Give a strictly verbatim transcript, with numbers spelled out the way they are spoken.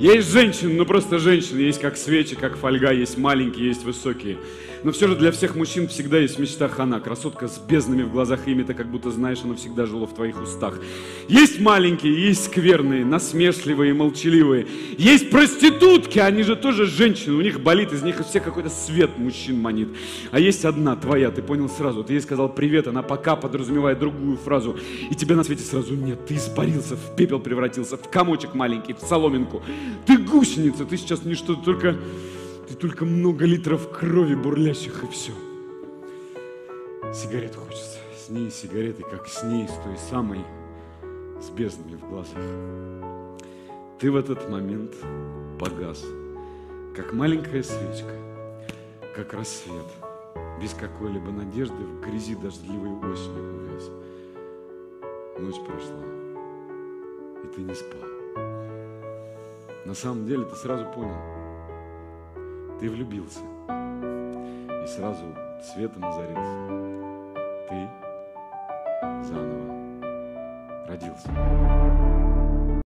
Есть женщины, ну просто женщины, есть как свечи, как фольга, есть маленькие, есть высокие. Но все же для всех мужчин всегда есть в мечтах она, красотка с безднами в глазах, имя ты как будто знаешь, оно всегда жило в твоих устах. Есть маленькие, есть скверные, насмешливые, молчаливые. Есть проститутки, они же тоже женщины, у них болит, из них из всех какой-то свет мужчин манит. А есть одна, твоя, ты понял сразу, ты ей сказал привет, она пока подразумевает другую фразу, и тебя на свете сразу нет, ты испарился, в пепел превратился, в комочек маленький, в соломинку. Ты гусеница, ты сейчас ничто, только... Ты только много литров крови бурлящих, и все. Сигарет хочется. С ней сигареты, как с ней, с той самой, с безднами в глазах. Ты в этот момент погас, как маленькая свечка, как рассвет, без какой-либо надежды в грязи дождливой осенью увяз. Ночь прошла, и ты не спал. На самом деле ты сразу понял, ты влюбился и сразу светом озарился. Ты заново родился.